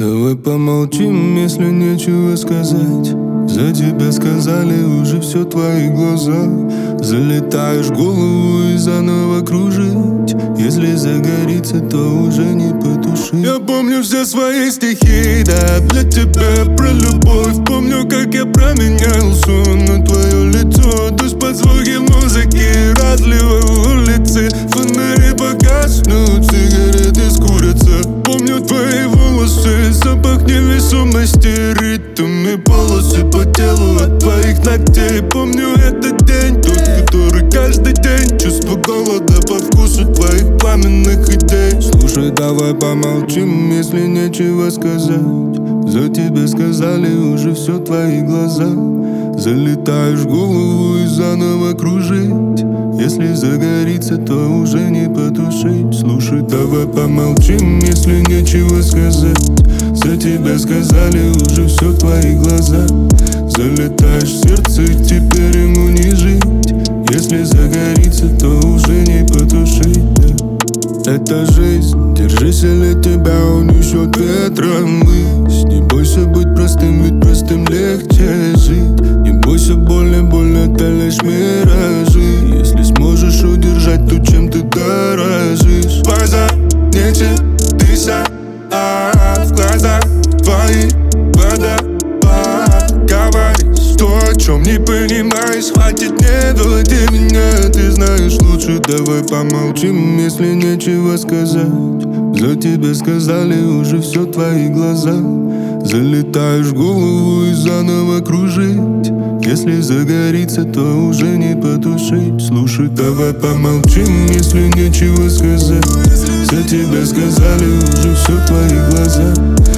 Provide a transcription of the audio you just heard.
Давай помолчим, если нечего сказать. За тебя сказали уже все твои глаза. Залетаешь в голову и заново кружить. Если загорится, то уже не потушить. Я помню все свои стихи, да, для тебя про любовь. Помню, как я променял сон на твое лицо. Дождь под звуки музыки, разливы улицы. Фонари погаснут, сигареты скурятся. Помню твои волосы, запах невесомости, ритм и полосы по телу от твоих ногтей. Помню этот день, тот, который каждый день. Чувство голода по вкусу твоих пламенных идей. Слушай, давай помолчим, если нечего сказать. За тебя сказали уже все твои глаза. Залетаешь в голову и заново кружить. Если загорится, то уже не потушить. Слушай, давай помолчим, если нечего сказать. За тебя сказали уже все твои глаза. Залетаешь в сердце, теперь ему не жить. Если загорится, то уже не потушить, да. Это жизнь, держись, или тебя унесет ветром ввысь. Не бойся быть простым, ведь простым легче жить. Не бойся больно, это лишь миражи. Если сможешь удержать то, чем ты дорожишь. Глаза не чистыся, в глазах твои водопад. Говоришь то, о чем не понимаешь. Хватит, не доводи меня, ты знаешь лучше. Давай помолчим, если нечего сказать. За тебя сказали уже все твои глаза. Залетаешь в голову и заново кружить. Если загорится, то уже не потушить. Слушай, давай помолчим, если нечего сказать. За тебя сказали уже все твои глаза.